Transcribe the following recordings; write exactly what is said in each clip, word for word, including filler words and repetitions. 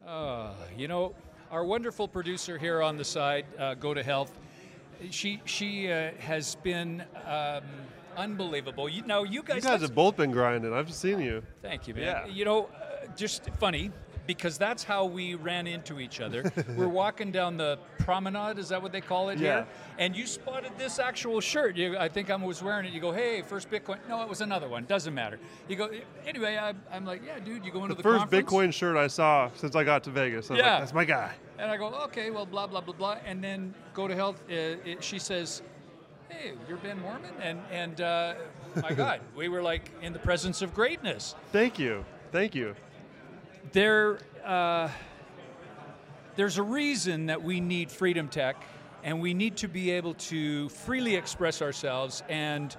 Uh, you know, our wonderful producer here on the side, uh, Go to Health, she she uh, has been um, unbelievable. You know, you guys. You guys have both been grinding. I've seen you. Thank you, man. Yeah. You know, uh, just funny because that's how we ran into each other. We're walking down the promenade. Is that what they call it Yeah. here? And you spotted this actual shirt. You, I think I was wearing it. You go, hey, first Bitcoin. No, it was another one. Doesn't matter. You go, anyway. I, I'm like, yeah, dude. You go into The the, first conference? Bitcoin shirt I saw since I got to Vegas. I was Yeah. like, that's my guy. And I go, okay, well, blah, blah, blah, blah. And then Go to Health, uh, it, she says, hey, you're Ben Mormon? And, and uh, my God, we were like in the presence of greatness. Thank you. Thank you. There, uh, there's a reason that we need Freedom Tech, and we need to be able to freely express ourselves. And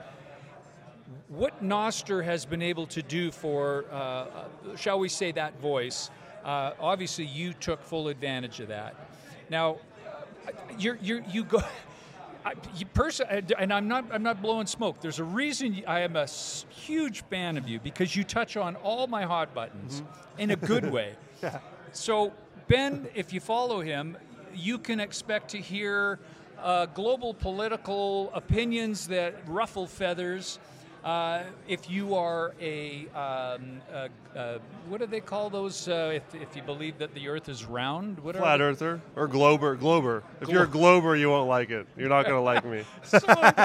what Nostr has been able to do for, uh, uh, shall we say, that voice, uh, obviously you took full advantage of that. Now, you're, you're, you go. I, you pers- and I'm not I'm not blowing smoke. There's a reason I am a s- huge fan of you, because you touch on all my hot buttons mm-hmm. in a good way. Yeah. So Ben, if you follow him, you can expect to hear uh, global political opinions that ruffle feathers. Uh, if you are a, um, uh, uh, what do they call those, uh, if, if you believe that the Earth is round? What Flat are earther or glober. Glober. If Glo- you're a glober, you won't like it. You're not going to like me. so,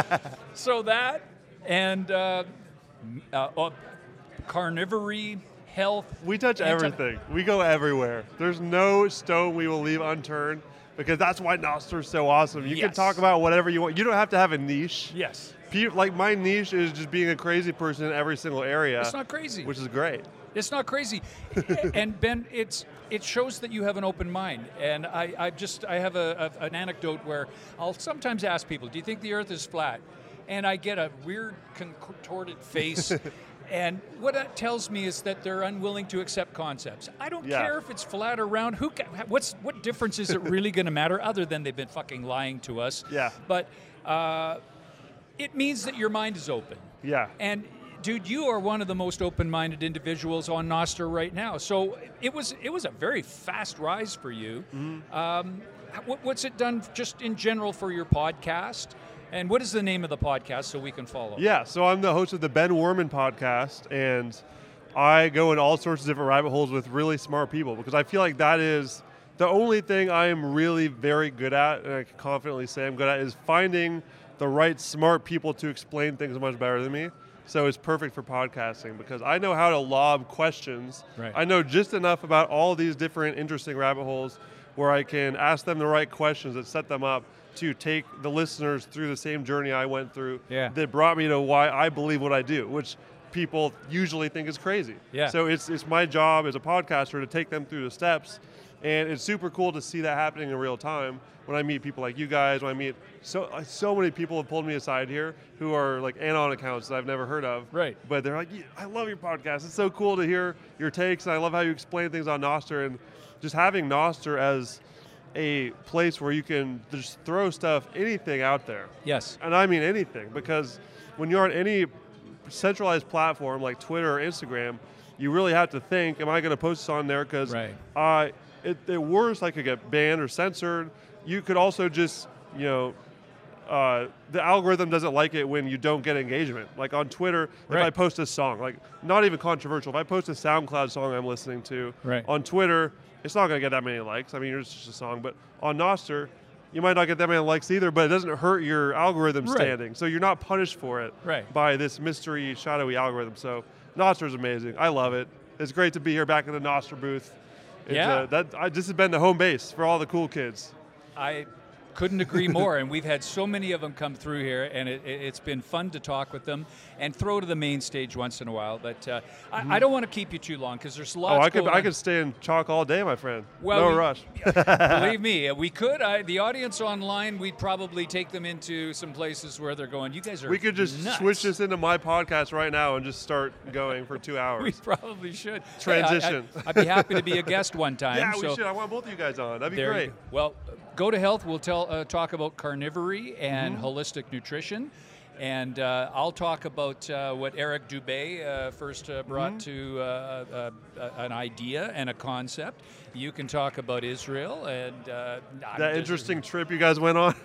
so that, and uh, uh, uh, carnivory, health. We touch anti- everything. We go everywhere. There's no stone we will leave unturned, because that's why Nostr is so awesome. You can Yes. talk about whatever you want. You don't have to have a niche. Yes. Pe- Like my niche is just being a crazy person in every single area. It's not crazy. Which is great. It's not crazy. And Ben, it's it shows that you have an open mind. And I, I just I have a, a, an anecdote where I'll sometimes ask people, do you think the Earth is flat? And I get a weird contorted face. And what that tells me is that they're unwilling to accept concepts. I don't Yeah. care if it's flat or round. Who? Ca- what's what difference is it really going to matter, other than they've been fucking lying to us? Yeah. But uh, it means that your mind is open. Yeah. And dude, you are one of the most open-minded individuals on Nostr right now. So it was it was a very fast rise for you. Mm-hmm. Um, what, what's it done just in general for your podcast? And what is the name of the podcast so we can follow? Yeah, so I'm the host of the Ben Warman podcast, and I go in all sorts of different rabbit holes with really smart people, because I feel like that is the only thing I am really very good at, and I can confidently say I'm good at, is finding the right smart people to explain things much better than me. So it's perfect for podcasting, because I know how to lob questions. Right. I know just enough about all these different interesting rabbit holes where I can ask them the right questions that set them up to take the listeners through the same journey I went through Yeah. that brought me to why I believe what I do, which people usually think is crazy. Yeah. So it's it's my job as a podcaster to take them through the steps, and it's super cool to see that happening in real time when I meet people like you guys, when I meet so so many people have pulled me aside here who are like Anon accounts that I've never heard of. Right. But they're like, yeah, I love your podcast. It's so cool to hear your takes, and I love how you explain things on Nostr, and just having Nostr as a place where you can just throw stuff, anything out there. Yes. And I mean anything, because when you're on any centralized platform like Twitter or Instagram, you really have to think, am I going to post this on there? Because Right. uh, at, at worst, I could get banned or censored. You could also just, you know, uh, the algorithm doesn't like it when you don't get engagement. Like on Twitter, if Right. I post a song, like not even controversial, if I post a SoundCloud song I'm listening to Right. on Twitter, it's not going to get that many likes. I mean, it's just a song. But on Nostr, you might not get that many likes either, but it doesn't hurt your algorithm Right. standing. So you're not punished for it Right. by this mystery, shadowy algorithm. So Nostr is amazing. I love it. It's great to be here back in the Nostr booth. It's, Yeah. Uh, that, I, this has been the home base for all the cool kids. I couldn't agree more, and we've had so many of them come through here, and it, it, it's been fun to talk with them and throw to the main stage once in a while. But uh, I, I don't want to keep you too long, because there's lots Oh, I could going I on. could stay and chalk all day, my friend. Well, no we- rush. Believe me, we could. I, the audience online, we'd probably take them into some places where they're going, you guys are We could just nuts." switch this into my podcast right now and just start going for two We hours. probably should. Transition. Hey, I, would be happy to be a guest one time. yeah, we so should. I want both of you guys on. That'd be there you great. go. Well, Go to Health. We'll tell uh, talk about carnivory and Mm-hmm. holistic nutrition. And uh, I'll talk about uh, what Eric Dubé uh, first uh, brought Mm-hmm. to uh, uh, uh, an idea and a concept. You can talk about Israel and uh, I'm That just- interesting trip you guys went on.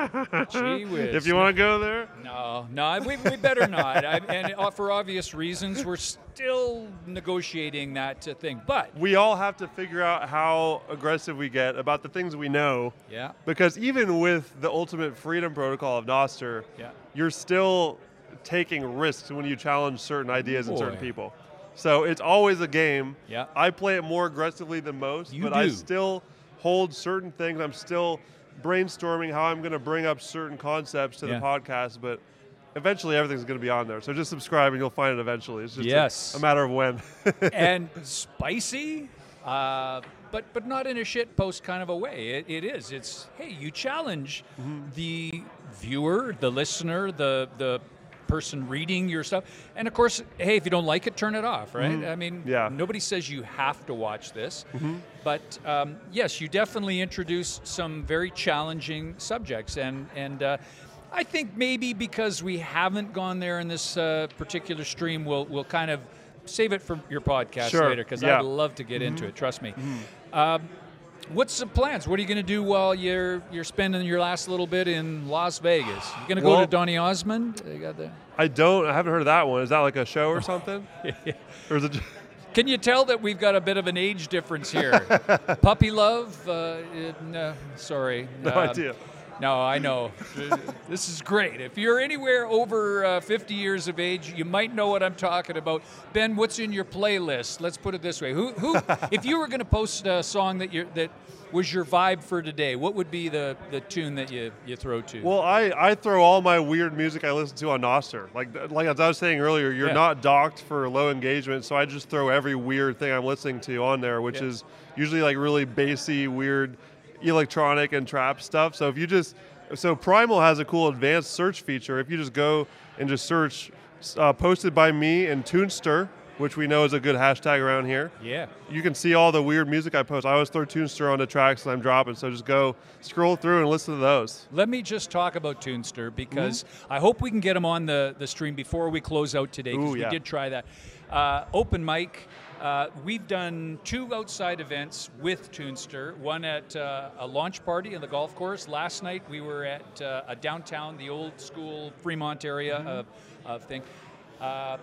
Gee whiz. If you want to go there. No, no, we, we better not. I, and uh, for obvious reasons, we're still negotiating that uh, thing. But We all have to figure out how aggressive we get about the things we know. yeah, Because even with the ultimate freedom protocol of Nostr, yeah. you're still taking risks when you challenge certain ideas and certain Boy. people. So it's always a game. Yeah. I play it more aggressively than most, You but I do. still hold certain things. I'm still brainstorming how I'm going to bring up certain concepts to Yeah. the podcast, but eventually everything's going to be on there. So just subscribe and you'll find it eventually. It's just a- Yes. a, matter of when. And spicy, uh, but but not in a shit post kind of a way. It, it is. It's hey, you challenge Mm-hmm. the viewer, the listener, the the person reading your stuff, and of course, hey, if you don't like it, turn it off. Right? I mean, Mm-hmm. Yeah. nobody says you have to watch this, Mm-hmm. but um, yes, you definitely introduce some very challenging subjects, and and. Uh, I think maybe because we haven't gone there in this uh, particular stream, we'll we'll kind of save it for your podcast Sure, later because yeah. Mm-hmm. I'd love to get into it. Trust me. Um, what's the plans? What are you going to do while you're you're spending your last little bit in Las Vegas? You going to go Well- to Donny Osmond? They got the. I don't, I haven't heard of that one. Is that like a show or something? Or is it just, Can you tell that we've got a bit of an age difference here? Puppy love? Uh, it- no, sorry. no Um, idea. No, I know. This is great. If you're anywhere over uh, fifty years of age, you might know what I'm talking about. Ben, what's in your playlist? Let's put it this way: Who, who, if you were going to post a song that you that was your vibe for today, what would be the, the tune that you, you throw to? Well, I, I throw all my weird music I listen to on Nostr. Like like as I was saying earlier, you're Yeah. not docked for low engagement, so I just throw every weird thing I'm listening to on there, which Yeah. is usually like really bassy, weird electronic and trap stuff. So if you just so Primal has a cool advanced search feature. If you just go and just search uh, posted by me and Toonster, which we know is a good hashtag around here, yeah. you can see all the weird music I post. I always throw Toonster on the tracks that I'm dropping, so just go scroll through and listen to those. Let me just talk about Toonster because Mm-hmm. I hope we can get him on the, the stream before we close out today because Ooh, we yeah. did try that. Uh, open mic. Uh, we've done two outside events with Toonster, one at uh, a launch party in the golf course. Last night we were at uh, a downtown, the old school Fremont area Mm-hmm. of, of thing. Uh,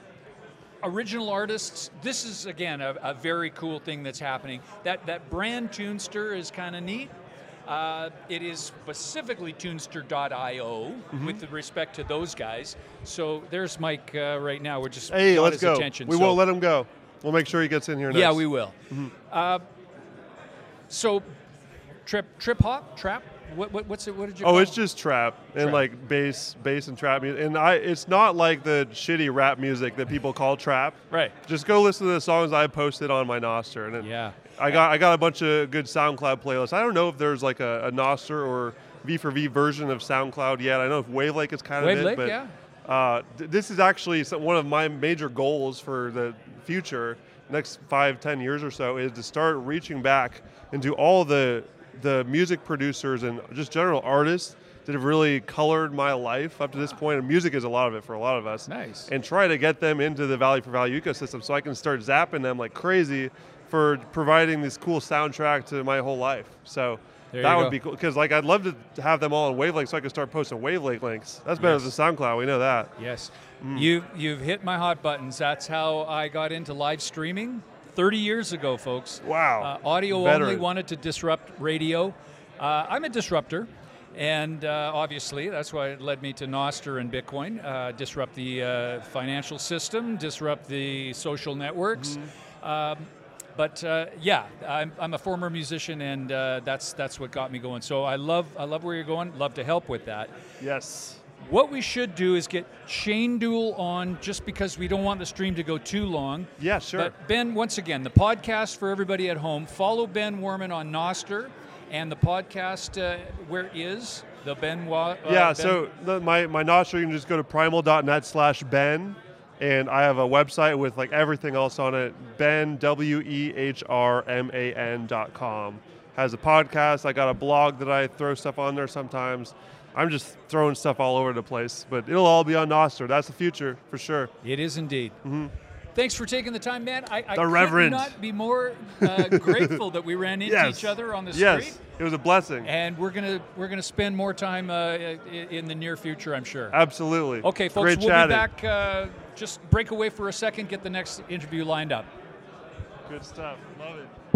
original artists, this is again a, a very cool thing that's happening. That that brand Toonster is kind of neat. Uh, it is specifically Toonster dot io Mm-hmm. with respect to those guys. So there's Mike uh, right now. We're just Hey, got let's his go. attention. We So- won't let him go. We'll make sure he gets in here next. yeah, we will. Uh, so, trip, trip hop, trap. What, what, what's it? What did you? Oh, call it's it? just trap and Trap. like bass, bass and trap music. And I, it's not like the shitty rap music that people call trap. right. Just go listen to the songs I posted on my Nostr, and it, Yeah. I got I got a bunch of good SoundCloud playlists. I don't know if there's like a, a Nostr or V four V version of SoundCloud yet. I know if Wavelake is kind Wave of it, Lake, but yeah. uh, th- this is actually some, one of my major goals for the future, next five, ten years or so, is to start reaching back into all the the music producers and just general artists that have really colored my life up to this point. And music is a lot of it for a lot of us. Nice. And try to get them into the Value for Value ecosystem so I can start zapping them like crazy for providing this cool soundtrack to my whole life. So There that you would go. be cool. Because like I'd love to have them all on Wavelake so I can start posting Wavelake links. That's better Yes. than SoundCloud. We know that. Yes. Mm. You you've hit my hot buttons. That's how I got into live streaming thirty years ago, folks. Wow. Uh, audio Veteran. only, wanted to disrupt radio. Uh, I'm a disruptor, and uh, obviously that's why it led me to Nostr and Bitcoin. Uh, disrupt the uh, financial system, disrupt the social networks. Mm-hmm. Um, but uh, yeah, I'm, I'm a former musician, and uh, that's that's what got me going. So I love I love where you're going. Love to help with that. Yes. What we should do is get Shane Duel on, just because we don't want the stream to go too long. Yeah, sure. But Ben, once again, the podcast for everybody at home. Follow Ben Warman on Nostr, and the podcast uh, where is the Ben? Wa- uh, yeah, Ben- so the, my, my Nostr, you can just go to primal.net slash Ben, and I have a website with like everything else on it, Ben, W E H R M A N dot com. Has a podcast. I got a blog that I throw stuff on there sometimes. I'm just throwing stuff all over the place. But it'll all be on Nostr. That's the future for sure. It is indeed. Mm-hmm. Thanks for taking the time, man. I, I The could Reverend. not be more uh, grateful that we ran into Yes. each other on the Yes, street. it was a blessing. And we're gonna we're gonna spend more time uh, i- in the near future, I'm sure. Absolutely. Okay, folks, Great we'll chatting. be back. Uh, just break away for a second, get the next interview lined up. Good stuff. Love it.